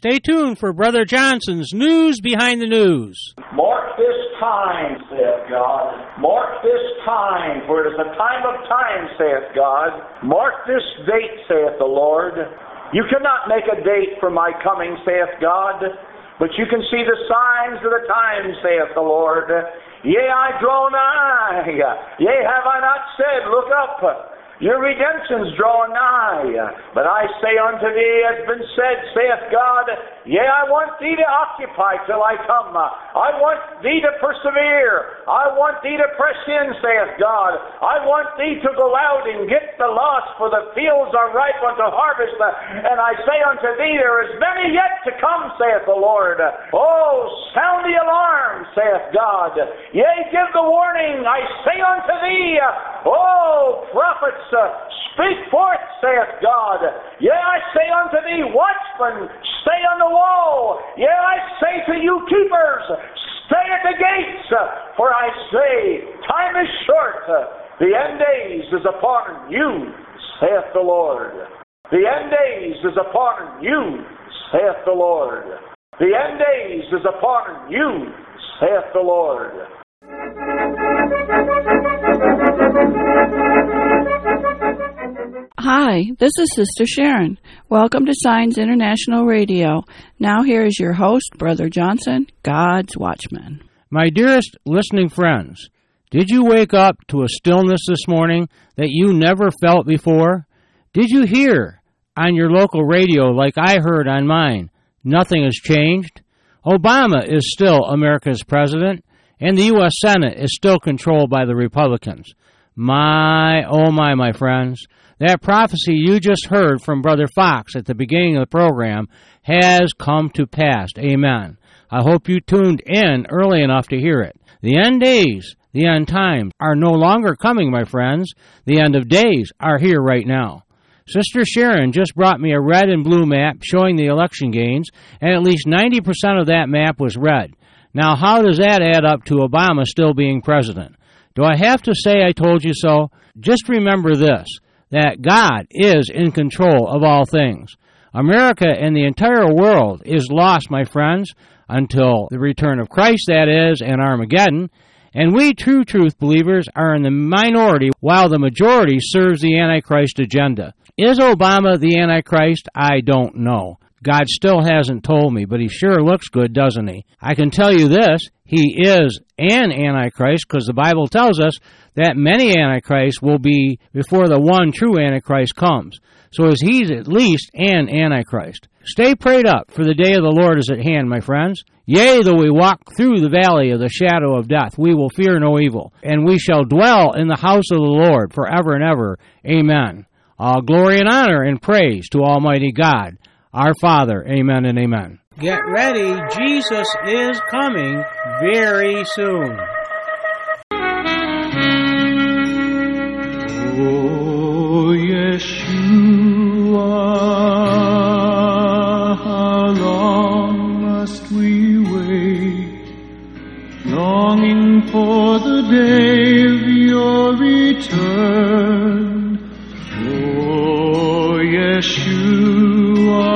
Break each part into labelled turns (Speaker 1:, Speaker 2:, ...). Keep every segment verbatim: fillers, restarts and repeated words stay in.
Speaker 1: Stay tuned for Brother Johnson's News Behind the News.
Speaker 2: Mark this time, saith God. Mark this time, for it is a time of time, saith God. Mark this date, saith the Lord. You cannot make a date for my coming, saith God, but you can see the signs of the times, saith the Lord. Yea, I draw nigh. Yea, have I not said, look up, your redemption's drawing nigh. But I say unto thee, as been said, saith God, yea, I want thee to occupy till I come. I want thee to persevere. I want thee to press in, saith God. I want thee to go out and get the lost, for the fields are ripe unto harvest. And I say unto thee, there is many yet to come, saith the Lord. Oh, sound the alarm, saith God. Yea, give the warning, I say unto thee. Oh, prophets, Uh, speak forth, saith God. Yea, I say unto thee, watchmen, stay on the wall. Yea, I say to you, keepers, stay at the gates. For I say, time is short. The end days is upon you, saith the Lord. The end days is upon you, saith the Lord. The end days is upon you, saith the Lord.
Speaker 3: Hi, this is Sister Sharon. Welcome to Signs International Radio. Now here is your host, Brother Johnson, God's Watchman.
Speaker 1: My dearest listening friends, did you wake up to a stillness this morning that you never felt before? Did you hear on your local radio, like I heard on mine, nothing has changed? Obama is still America's president, and the U S Senate is still controlled by the Republicans. My, oh my, my friends, that prophecy you just heard from Brother Fox at the beginning of the program has come to pass. Amen. I hope you tuned in early enough to hear it. The end days, the end times, are no longer coming, my friends. The end of days are here right now. Sister Sharon just brought me a red and blue map showing the election gains, and at least ninety percent of that map was red. Now, how does that add up to Obama still being president? Do I have to say I told you so? Just remember this, that God is in control of all things. America and the entire world is lost, my friends, until the return of Christ, that is, and Armageddon. And we true truth believers are in the minority while the majority serves the Antichrist agenda. Is Obama the Antichrist? I don't know. God still hasn't told me, but he sure looks good, doesn't he? I can tell you this, he is an Antichrist, because the Bible tells us that many Antichrists will be before the one true Antichrist comes. So as he's at least an Antichrist. Stay prayed up, for the day of the Lord is at hand, my friends. Yea, though we walk through the valley of the shadow of death, we will fear no evil, and we shall dwell in the house of the Lord forever and ever. Amen. All glory and honor and praise to Almighty God, our Father. Amen and amen. Get ready, Jesus is coming very soon.
Speaker 4: Oh, Yeshua, how long must we wait, longing for the day of your return? Oh, Yeshua,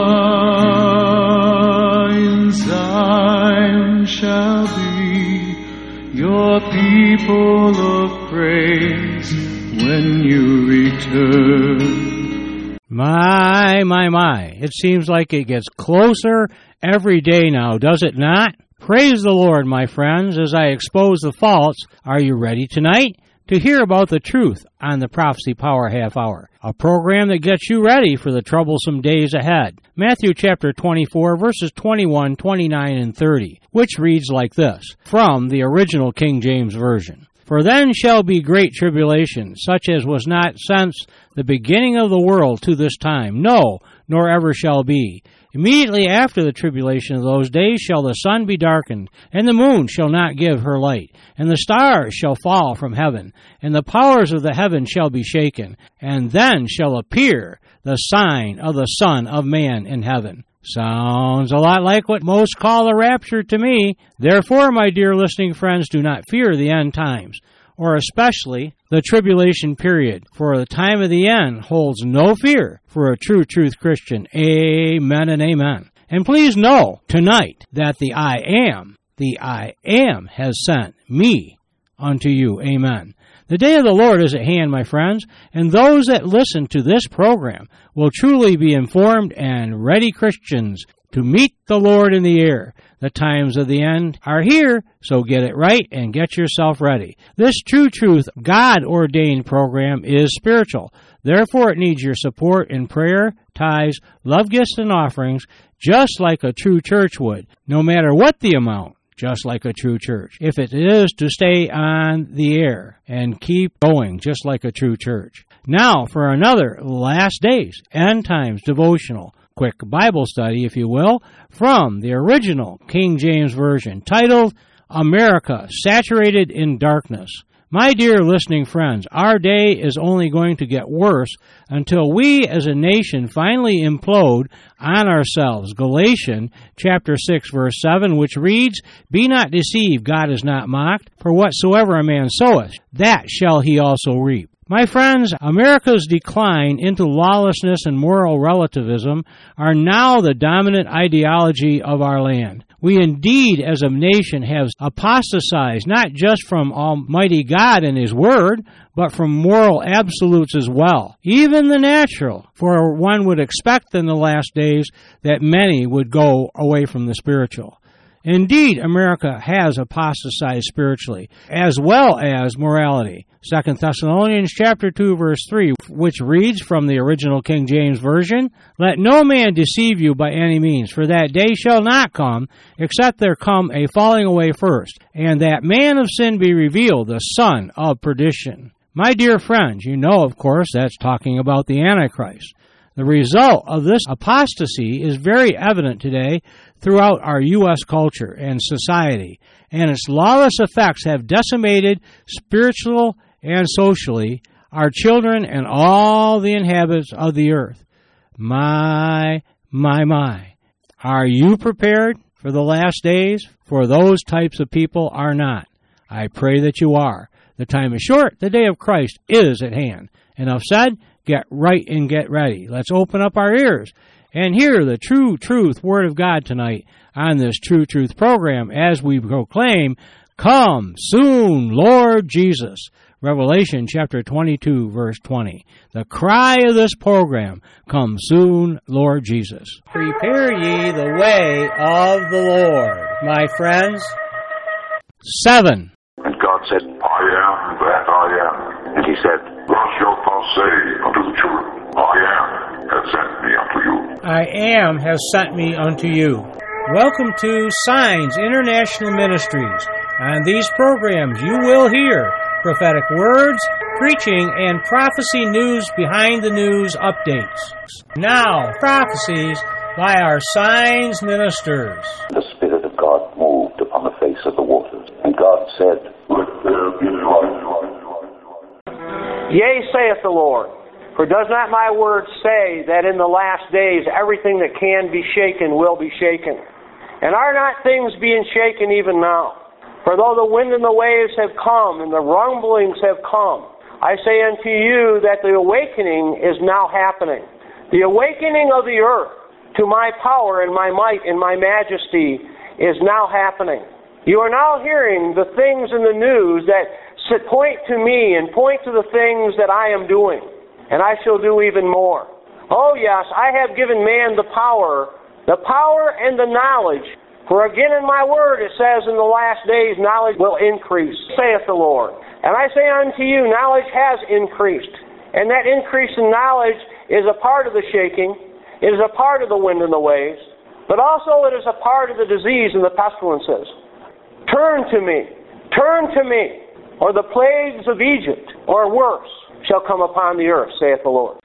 Speaker 4: in Zion shall be your people of praise when you return.
Speaker 1: My, my, my. It seems like it gets closer every day now, does it not? Praise the Lord, my friends, as I expose the faults. Are you ready tonight to hear about the truth on the Prophecy Power Half Hour, a program that gets you ready for the troublesome days ahead? Matthew chapter twenty-four, verses twenty-one, twenty-nine, and thirty, which reads like this, from the original King James Version. For then shall be great tribulation, such as was not since the beginning of the world to this time, no, nor ever shall be. Immediately after the tribulation of those days shall the sun be darkened, and the moon shall not give her light, and the stars shall fall from heaven, and the powers of the heaven shall be shaken, and then shall appear the sign of the Son of Man in heaven. Sounds a lot like what most call the rapture to me. Therefore, my dear listening friends, do not fear the end times, or especially the tribulation period, for the time of the end holds no fear for a true truth Christian. Amen and amen. And please know tonight that the I Am, the I Am has sent me unto you. Amen. The day of the Lord is at hand, my friends, and those that listen to this program will truly be informed and ready Christians to meet the Lord in the air. The times of the end are here, so get it right and get yourself ready. This True Truth, God-ordained program is spiritual. Therefore, it needs your support in prayer, tithes, love gifts, and offerings, just like a true church would, no matter what the amount, just like a true church. If it is to stay on the air and keep going, just like a true church. Now, for another Last Days, End Times devotional, quick Bible study, if you will, from the original King James Version, titled, America Saturated in Darkness. My dear listening friends, our day is only going to get worse until we as a nation finally implode on ourselves. Galatians chapter six, verse seven, which reads, Be not deceived, God is not mocked, for whatsoever a man soweth, that shall he also reap. My friends, America's decline into lawlessness and moral relativism are now the dominant ideology of our land. We indeed, as a nation, have apostatized not just from Almighty God and His Word, but from moral absolutes as well, even the natural. For one would expect in the last days that many would go away from the spiritual. Indeed, America has apostatized spiritually, as well as morality. Second Thessalonians chapter two, verse three, which reads from the original King James Version, Let no man deceive you by any means, for that day shall not come, except there come a falling away first, and that man of sin be revealed, the son of perdition. My dear friends, you know, of course, that's talking about the Antichrist. The result of this apostasy is very evident today throughout our U S culture and society, and its lawless effects have decimated spiritual and socially our children and all the inhabitants of the earth. My, my, my. Are you prepared for the last days? For those types of people are not. I pray that you are. The time is short. The day of Christ is at hand. Enough said. Get right and get ready. Let's open up our ears and hear the true truth Word of God tonight on this True Truth program as we proclaim, Come soon, Lord Jesus. Revelation chapter twenty-two, verse twenty. The cry of this program, Come soon, Lord Jesus. Prepare ye the way of the Lord, my friends. Seven.
Speaker 5: And God said, I am that I am. And He said, Thus shalt thou say unto the children, I am has sent me unto you.
Speaker 1: I am has sent me unto you. Welcome to Signs International Ministries. On these programs you will hear prophetic words, preaching, and prophecy news behind the news updates. Now, prophecies by our Signs ministers.
Speaker 6: The Spirit of God moved upon the face of the waters, and God said, Let there be light.
Speaker 2: Yea, saith the Lord, for does not my word say that in the last days everything that can be shaken will be shaken? And are not things being shaken even now? For though the wind and the waves have come, and the rumblings have come, I say unto you that the awakening is now happening. The awakening of the earth to my power and my might and my majesty is now happening. You are now hearing the things in the news that point to me and point to the things that I am doing, and I shall do even more. Oh yes, I have given man the power, the power and the knowledge. For again in my word it says in the last days knowledge will increase, saith the Lord. And I say unto you, knowledge has increased. And that increase in knowledge is a part of the shaking, it is a part of the wind and the waves, but also it is a part of the disease and the pestilences. Turn to me, turn to me, or the plagues of Egypt, or worse, shall come upon the earth, saith the Lord.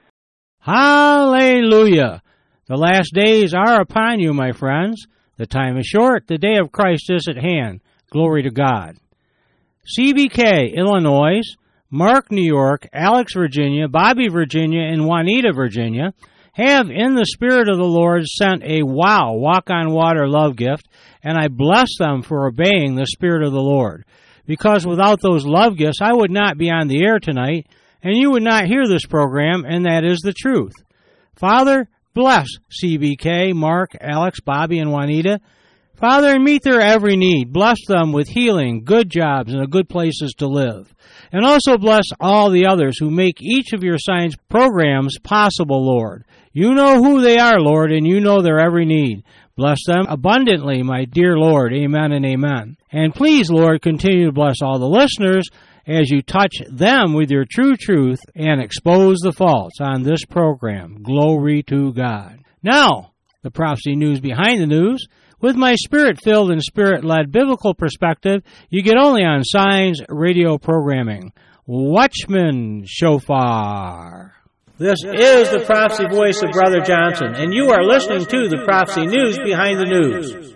Speaker 1: Hallelujah! The last days are upon you, my friends. The time is short. The day of Christ is at hand. Glory to God. C B K, Illinois, Mark, New York, Alex, Virginia, Bobby, Virginia, and Juanita, Virginia, have in the Spirit of the Lord sent a wow, walk-on-water love gift, and I bless them for obeying the Spirit of the Lord. Because without those love gifts, I would not be on the air tonight, and you would not hear this program, and that is the truth. Father, Bless C B K, Mark, Alex, Bobby, and Juanita. Father, and meet their every need. Bless them with healing, good jobs, and good places to live. And also bless all the others who make each of your Signs programs possible, Lord. You know who they are, Lord, and you know their every need. Bless them abundantly, my dear Lord. Amen and amen. And please, Lord, continue to bless all the listeners as you touch them with your true truth and expose the faults on this program. Glory to God. Now, the prophecy news behind the news. With my spirit-filled and spirit-led biblical perspective, you get only on Signs radio programming. Watchman Shofar. This is the prophecy voice of Brother Johnson, and you are listening to the prophecy news behind the news.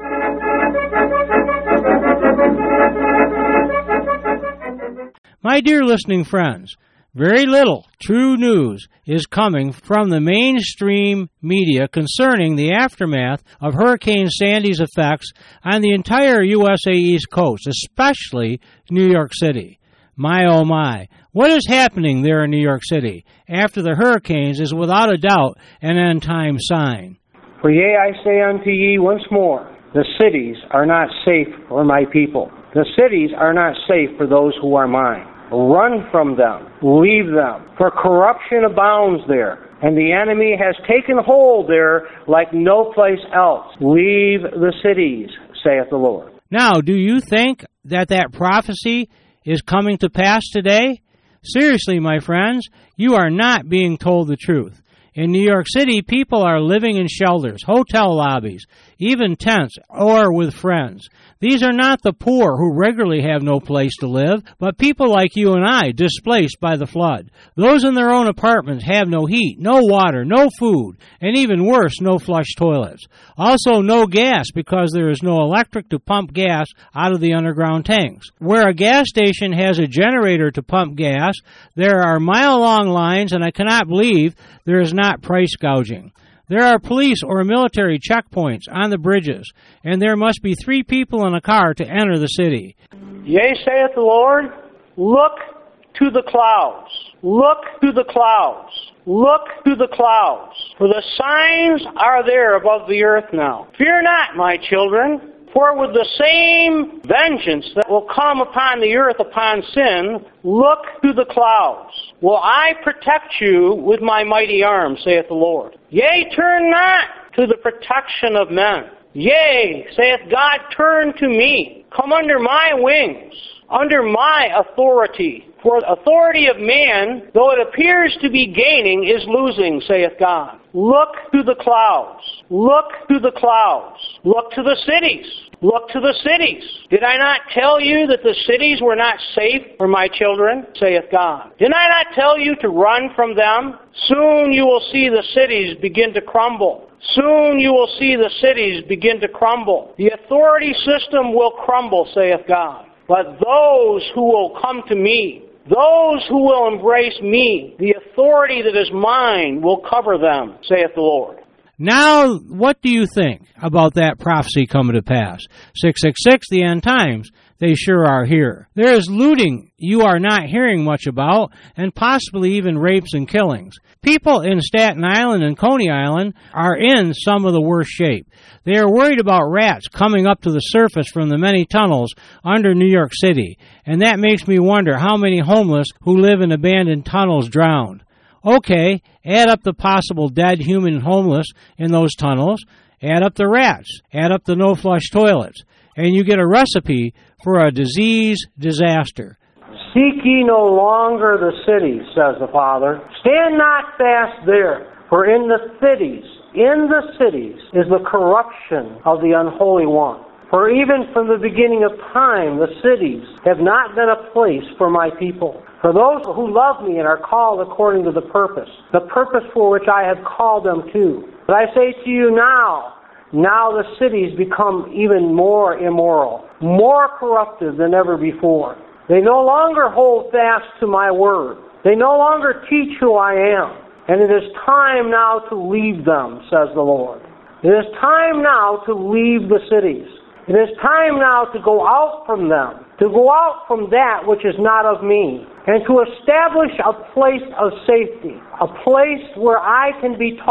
Speaker 1: My dear listening friends, very little true news is coming from the mainstream media concerning the aftermath of Hurricane Sandy's effects on the entire U S A East Coast, especially New York City. My, oh my, what is happening there in New York City after the hurricanes is without a doubt an end-time sign.
Speaker 7: For yea, I say unto ye once more, the cities are not safe for my people. The cities are not safe for those who are mine. Run from them, leave them, for corruption abounds there, and the enemy has taken hold there like no place else. Leave the cities, saith the Lord.
Speaker 1: Now, do you think that that prophecy is coming to pass today? Seriously, my friends, you are not being told the truth. In New York City, people are living in shelters, hotel lobbies, even tents, or with friends. These are not the poor who regularly have no place to live, but people like you and I, displaced by the flood. Those in their own apartments have no heat, no water, no food, and even worse, no flush toilets. Also, no gas because there is no electric to pump gas out of the underground tanks. Where a gas station has a generator to pump gas, there are mile-long lines, and I cannot believe there is not price gouging. There are police or military checkpoints on the bridges, and there must be three people in a car to enter the city.
Speaker 7: Yea, saith the Lord, look to the clouds. Look to the clouds. Look to the clouds. For the signs are there above the earth now. Fear not, my children. For with the same vengeance that will come upon the earth upon sin, look to the clouds. Will I protect you with my mighty arm, saith the Lord. Yea, turn not to the protection of men. Yea, saith God, turn to me. Come under my wings, under my authority. For the authority of man, though it appears to be gaining, is losing, saith God. Look to the clouds. Look to the clouds. Look to the cities. Look to the cities. Did I not tell you that the cities were not safe for my children, saith God? Did I not tell you to run from them? Soon you will see the cities begin to crumble. Soon you will see the cities begin to crumble. The authority system will crumble, saith God. But those who will come to me, those who will embrace me, the authority that is mine will cover them, saith the Lord.
Speaker 1: Now, what do you think about that prophecy coming to pass? six six six, the end times, they sure are here. There is looting you are not hearing much about, and possibly even rapes and killings. People in Staten Island and Coney Island are in some of the worst shape. They are worried about rats coming up to the surface from the many tunnels under New York City, and that makes me wonder how many homeless who live in abandoned tunnels drowned. Okay, add up the possible dead human homeless in those tunnels, add up the rats, add up the no-flush toilets, and you get a recipe for a disease disaster.
Speaker 7: Seek ye no longer the cities, says the Father. Stand not fast there, for in the cities, in the cities is the corruption of the unholy one. For even from the beginning of time, the cities have not been a place for my people. For those who love me and are called according to the purpose, the purpose for which I have called them to. But I say to you now, now the cities become even more immoral, more corrupted than ever before. They no longer hold fast to my word. They no longer teach who I am. And it is time now to leave them, says the Lord. It is time now to leave the cities. It is time now to go out from them, to go out from that which is not of me, and to establish a place of safety, a place where I can be taught,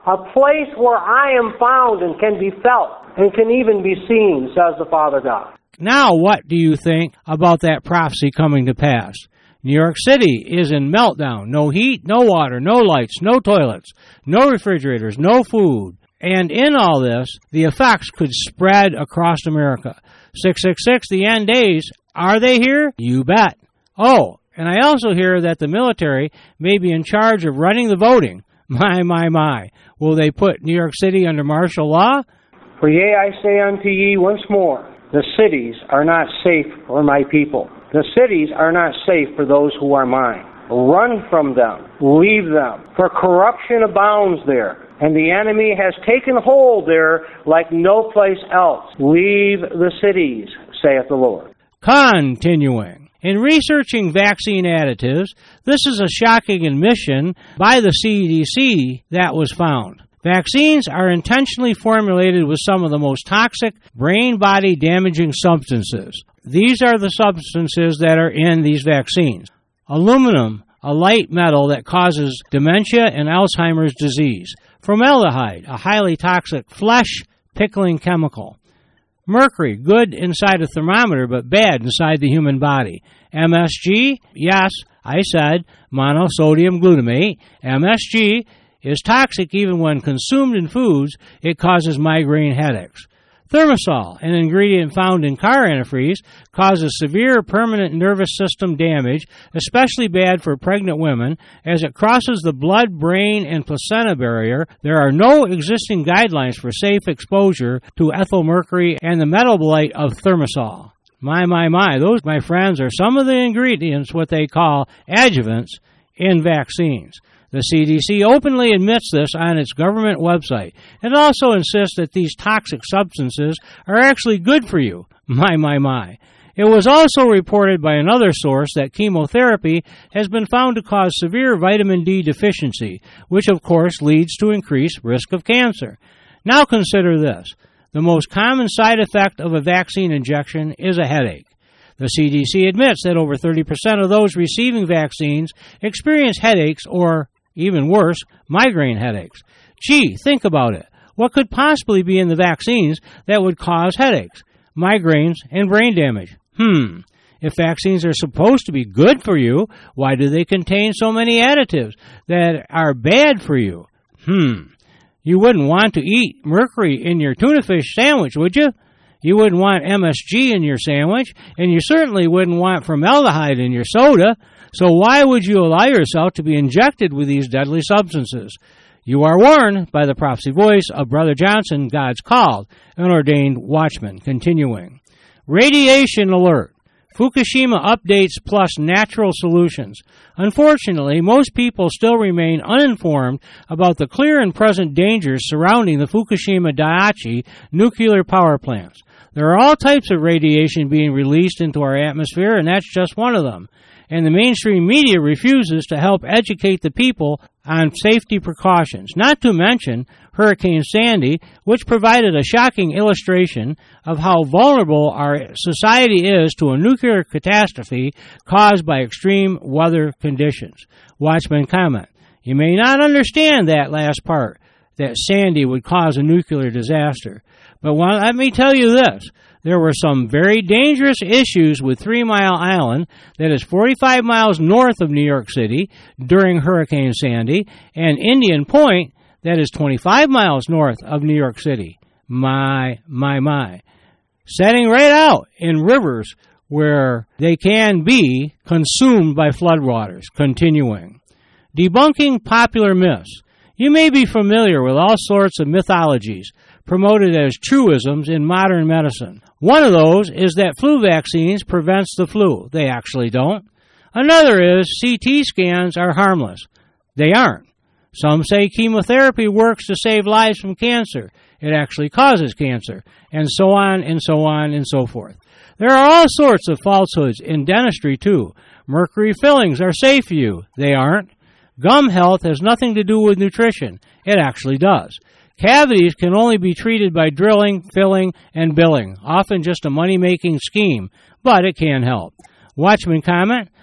Speaker 7: a place where I am found and can be felt and can even be seen, says the Father God.
Speaker 1: Now, what do you think about that prophecy coming to pass? New York City is in meltdown. No heat, no water, no lights, no toilets, no refrigerators, no food. And in all this, the effects could spread across America. six six six, the end days, are they here? You bet. Oh, and I also hear that the military may be in charge of running the voting. My, my, my. Will they put New York City under martial law?
Speaker 7: For yea, I say unto ye once more, the cities are not safe for my people. The cities are not safe for those who are mine. Run from them. Leave them. For corruption abounds there, and the enemy has taken hold there like no place else. Leave the cities, saith the Lord.
Speaker 1: Continuing. In researching vaccine additives, this is a shocking admission by the C D C that was found. Vaccines are intentionally formulated with some of the most toxic, brain-body damaging substances. These are the substances that are in these vaccines. Aluminum, a light metal that causes dementia and Alzheimer's disease. Formaldehyde, a highly toxic flesh-pickling chemical. Mercury, good inside a thermometer but bad inside the human body. M S G, yes, I said, monosodium glutamate. M S G is toxic even when consumed in foods. It causes migraine headaches. Thimerosal, an ingredient found in car antifreeze, causes severe permanent nervous system damage, especially bad for pregnant women. As it crosses the blood, brain, and placenta barrier, there are no existing guidelines for safe exposure to ethyl mercury and the metabolite of thimerosal. My, my, my, those, my friends, are some of the ingredients, what they call adjuvants, in vaccines. The C D C openly admits this on its government website. It also insists that these toxic substances are actually good for you. My, my, my. It was also reported by another source that chemotherapy has been found to cause severe vitamin D deficiency, which of course leads to increased risk of cancer. Now consider this. The most common side effect of a vaccine injection is a headache. The C D C admits that over thirty percent of those receiving vaccines experience headaches or, even worse, migraine headaches. Gee, think about it. What could possibly be in the vaccines that would cause headaches, migraines, and brain damage? Hmm. If vaccines are supposed to be good for you, why do they contain so many additives that are bad for you? Hmm. You wouldn't want to eat mercury in your tuna fish sandwich, would you? You wouldn't want M S G in your sandwich, and you certainly wouldn't want formaldehyde in your soda. So why would you allow yourself to be injected with these deadly substances? You are warned by the prophecy voice of Brother Johnson, God's called, an ordained watchman. Continuing. Radiation alert. Fukushima updates plus natural solutions. Unfortunately, most people still remain uninformed about the clear and present dangers surrounding the Fukushima Daiichi nuclear power plants. There are all types of radiation being released into our atmosphere, and that's just one of them. And the mainstream media refuses to help educate the people on safety precautions, not to mention Hurricane Sandy, which provided a shocking illustration of how vulnerable our society is to a nuclear catastrophe caused by extreme weather conditions. Watchman comment. You may not understand that last part, that Sandy would cause a nuclear disaster. But well, let me tell you this. There were some very dangerous issues with Three Mile Island, that is forty-five miles north of New York City, during Hurricane Sandy, and Indian Point, that is twenty-five miles north of New York City. My, my, my. Setting right out in rivers where they can be consumed by floodwaters. Continuing. Debunking popular myths. You may be familiar with all sorts of mythologies promoted as truisms in modern medicine. One of those is that flu vaccines prevents the flu. They actually don't. Another is C T scans are harmless. They aren't. Some say chemotherapy works to save lives from cancer. It actually causes cancer, and so on and so on and so forth. There are all sorts of falsehoods in dentistry, too. Mercury fillings are safe for you. They aren't. Gum health has nothing to do with nutrition. It actually does. Cavities can only be treated by drilling, filling, and billing, often just a money-making scheme, but it can help. Watchman comment,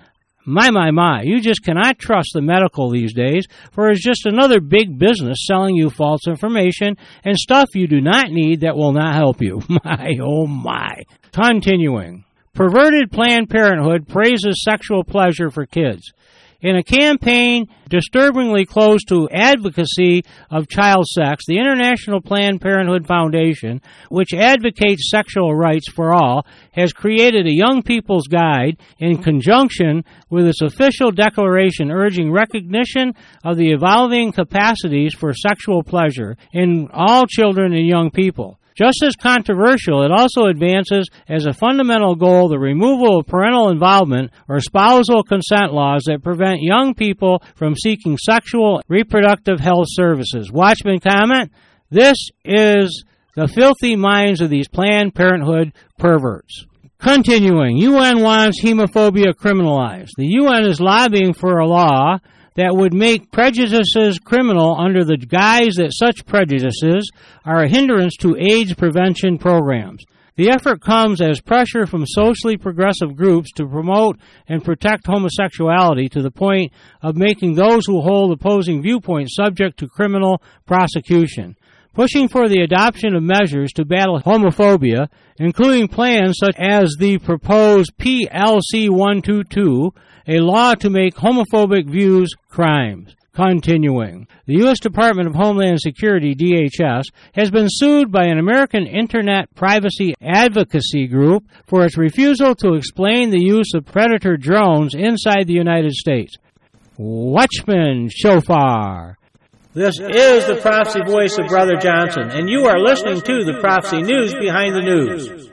Speaker 1: My, my, my, you just cannot trust the medical these days, for it's just another big business selling you false information and stuff you do not need that will not help you. My, oh my. Continuing. Perverted Planned Parenthood praises sexual pleasure for kids. In a campaign disturbingly close to advocacy of child sex, the International Planned Parenthood Foundation, which advocates sexual rights for all, has created a young people's guide in conjunction with its official declaration urging recognition of the evolving capacities for sexual pleasure in all children and young people. Just as controversial, it also advances as a fundamental goal the removal of parental involvement or spousal consent laws that prevent young people from seeking sexual reproductive health services. Watchman comment, this is the filthy minds of these Planned Parenthood perverts. Continuing, U N wants homophobia criminalized. The U N is lobbying for a law that would make prejudices criminal under the guise that such prejudices are a hindrance to AIDS prevention programs. The effort comes as pressure from socially progressive groups to promote and protect homosexuality to the point of making those who hold opposing viewpoints subject to criminal prosecution. Pushing for the adoption of measures to battle homophobia, including plans such as the proposed P L C one twenty-two, a law to make homophobic views crimes. Continuing, the U S Department of Homeland Security, D H S, has been sued by an American Internet privacy advocacy group for its refusal to explain the use of predator drones inside the United States. Watchman Shofar. This is the Prophecy Voice of Brother Johnson, and you are listening to the Prophecy News Behind the News.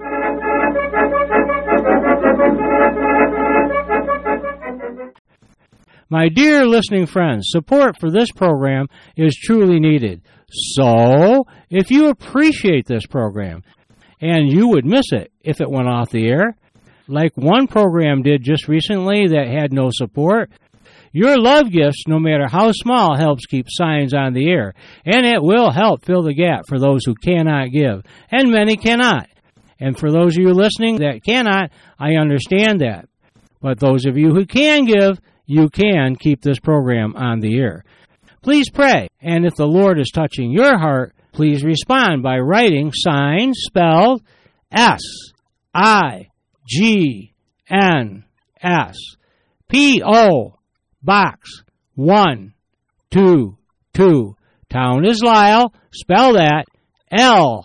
Speaker 1: My dear listening friends, support for this program is truly needed. So, if you appreciate this program, and you would miss it if it went off the air, like one program did just recently that had no support, your love gifts, no matter how small, helps keep Signs on the air, and it will help fill the gap for those who cannot give, and many cannot. And for those of you listening that cannot, I understand that. But those of you who can give, you can keep this program on the air. Please pray, and if the Lord is touching your heart, please respond by writing Signs spelled S I G N S, P O Box one two two. Town is Lisle, spell that L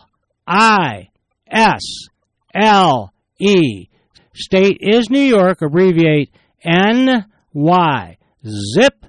Speaker 1: I S L E. State is New York, abbreviate N Y. Zip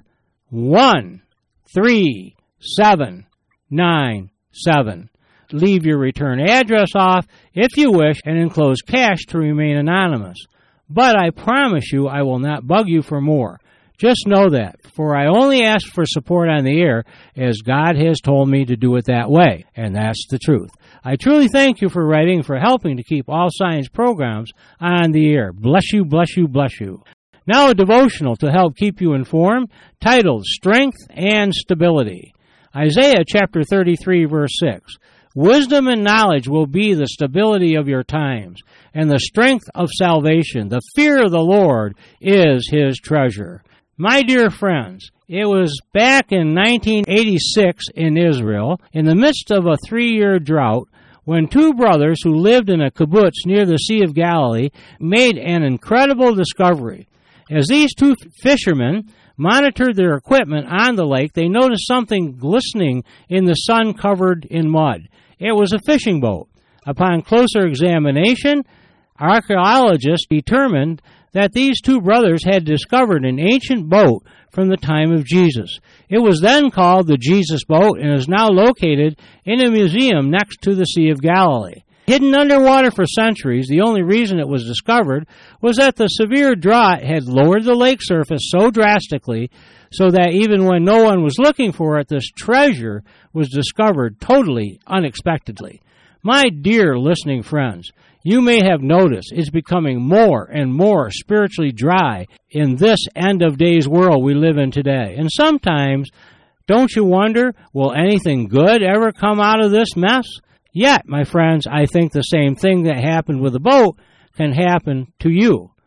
Speaker 1: one three seven nine seven. Leave your return address off if you wish and enclose cash to remain anonymous. But I promise you I will not bug you for more. Just know that, for I only ask for support on the air as God has told me to do it that way, and that's the truth. I truly thank you for writing, for helping to keep all Signs programs on the air. Bless you, bless you, bless you. Now a devotional to help keep you informed, titled Strength and Stability. Isaiah chapter thirty-three, verse six. Wisdom and knowledge will be the stability of your times, and the strength of salvation. The fear of the Lord is his treasure. My dear friends, it was back in nineteen eighty-six in Israel, in the midst of a three-year drought, when two brothers who lived in a kibbutz near the Sea of Galilee made an incredible discovery. As these two fishermen monitored their equipment on the lake, they noticed something glistening in the sun covered in mud. It was a fishing boat. Upon closer examination, archaeologists determined that these two brothers had discovered an ancient boat from the time of Jesus. It was then called the Jesus Boat and is now located in a museum next to the Sea of Galilee. Hidden underwater for centuries, the only reason it was discovered was that the severe drought had lowered the lake surface so drastically so that even when no one was looking for it, this treasure was discovered totally unexpectedly. My dear listening friends, you may have noticed it's becoming more and more spiritually dry in this end-of-days world we live in today. And sometimes, don't you wonder, will anything good ever come out of this mess? Yet, my friends, I think the same thing that happened with the boat can happen to you.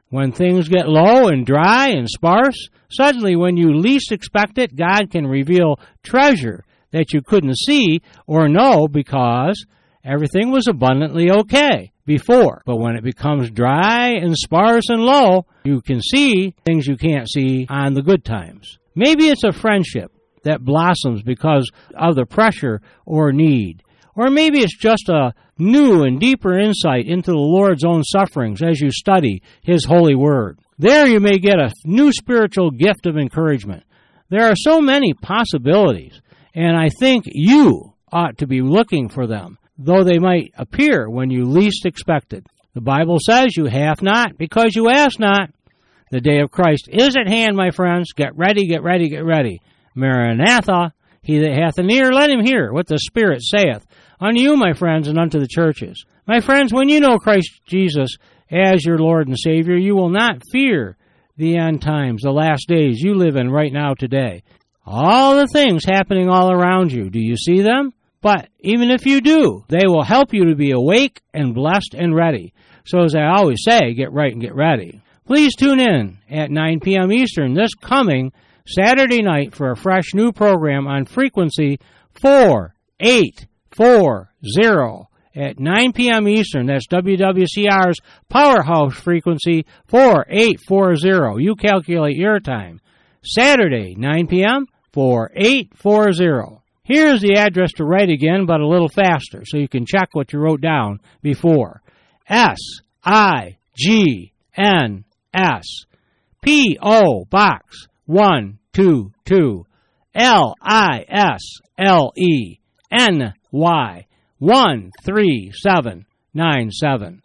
Speaker 1: When things get low and dry and sparse, suddenly when you least expect it, God can reveal treasure that you couldn't see or know because everything was abundantly okay before. But when it becomes dry and sparse and low, you can see things you can't see on the good times. Maybe it's a friendship that blossoms because of the pressure or need. Or maybe it's just a new and deeper insight into the Lord's own sufferings as you study His holy word. There you may get a new spiritual gift of encouragement. There are so many possibilities, and I think you ought to be looking for them, though they might appear when you least expect it. The Bible says you have not because you ask not. The day of Christ is at hand, my friends. Get ready, get ready, get ready. Maranatha, he that hath an ear, let him hear what the Spirit saith unto you, my friends, and unto the churches. My friends, when you know Christ Jesus as your Lord and Savior, you will not fear the end times, the last days you live in right now today. All the things happening all around you, do you see them? But even if you do, they will help you to be awake and blessed and ready. So as I always say, get right and get ready. Please tune in at nine p.m. Eastern this coming Saturday night for a fresh new program on frequency four eight four zero at nine p.m. Eastern. That's W W C R's Powerhouse frequency four eight four zero. You calculate your time. Saturday, nine p.m., four eight four zero. Here's the address to write again, but a little faster, so you can check what you wrote down before. S I G N S P O Box one two two L I S L E N Y one three seven nine seven.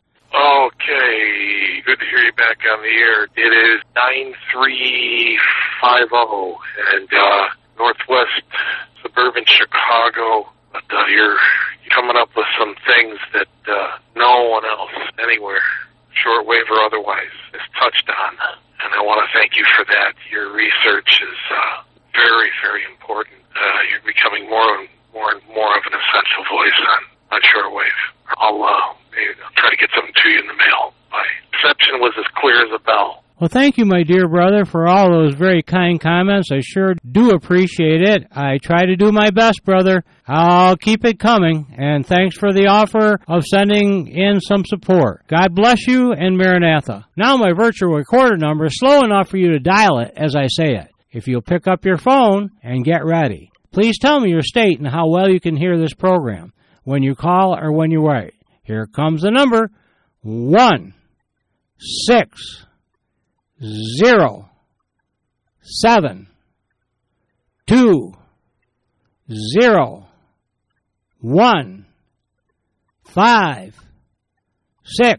Speaker 8: Okay, good to hear you back on the air. It is nine three five zero and uh, Northwest suburban Chicago. But uh, you're coming up with some things that uh, no one else anywhere, shortwave or otherwise, has touched on. And I want to thank you for that. Your research is uh, very, very important. Uh, you're becoming more and more and more of an essential voice on, on shortwave. I'll, uh, maybe I'll try to get something to you in the mail. My reception was as clear as a bell.
Speaker 1: Well, thank you, my dear brother, for all those very kind comments. I sure do appreciate it. I try to do my best, brother. I'll keep it coming, and thanks for the offer of sending in some support. God bless you, and Maranatha. Now my virtual recorder number is slow enough for you to dial it as I say it. If you'll pick up your phone and get ready. Please tell me your state and how well you can hear this program when you call or when you write. Here comes the number, one six zero seven two zero one five six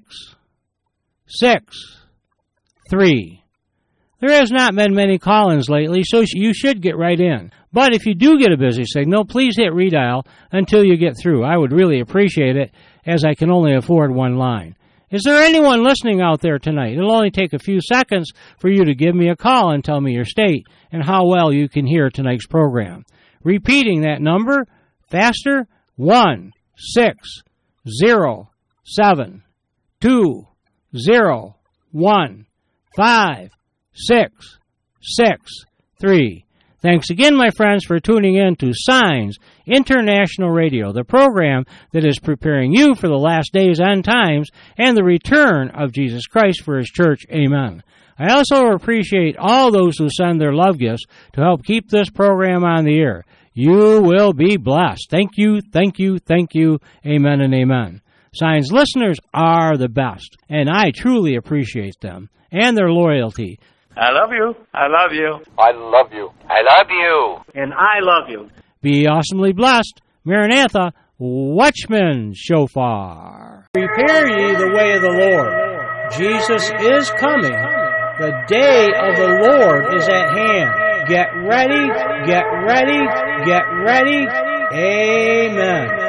Speaker 1: six three. There has not been many call-ins lately, so you should get right in. But if you do get a busy signal, please hit redial until you get through. I would really appreciate it, as I can only afford one line. Is there anyone listening out there tonight? It'll only take a few seconds for you to give me a call and tell me your state and how well you can hear tonight's program. Repeating that number, faster, one six zero seven two zero one five six six three. Thanks again, my friends, for tuning in to Signs International Radio, the program that is preparing you for the last days and times and the return of Jesus Christ for His church. Amen. I also appreciate all those who send their love gifts to help keep this program on the air. You will be blessed. Thank you, thank you, thank you. Amen and amen. Signs listeners are the best, and I truly appreciate them and their loyalty.
Speaker 7: I love you. I love you.
Speaker 9: I love you. I love you.
Speaker 7: And I love you.
Speaker 1: Be awesomely blessed. Maranatha, Watchman Shofar. Prepare ye the way of the Lord. Jesus is coming. The day of the Lord is at hand. Get ready, get ready, get ready. Amen.